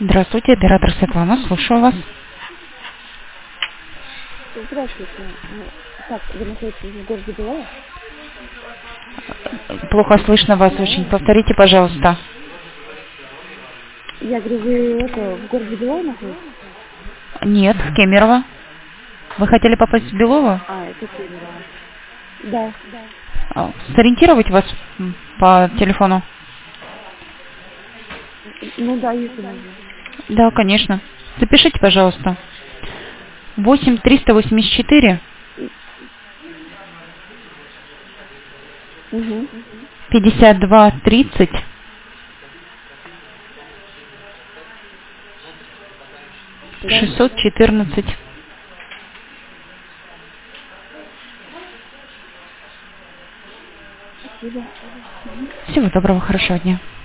Здравствуйте, оператор Светлана, слушаю вас. Здравствуйте. Так, вы находитесь в городе Белая? Плохо слышно вас очень. Повторите, пожалуйста. Я говорю, вы в городе Белая находитесь? Нет, в Кемерово. Вы хотели попасть в Белово? Это Кемерово. Да. Сориентировать вас по телефону? Ну да, если можно. Да, конечно. Запишите, пожалуйста. 8-384 Угу. 52-30 Да. 614. Спасибо. Всего доброго, хорошего дня.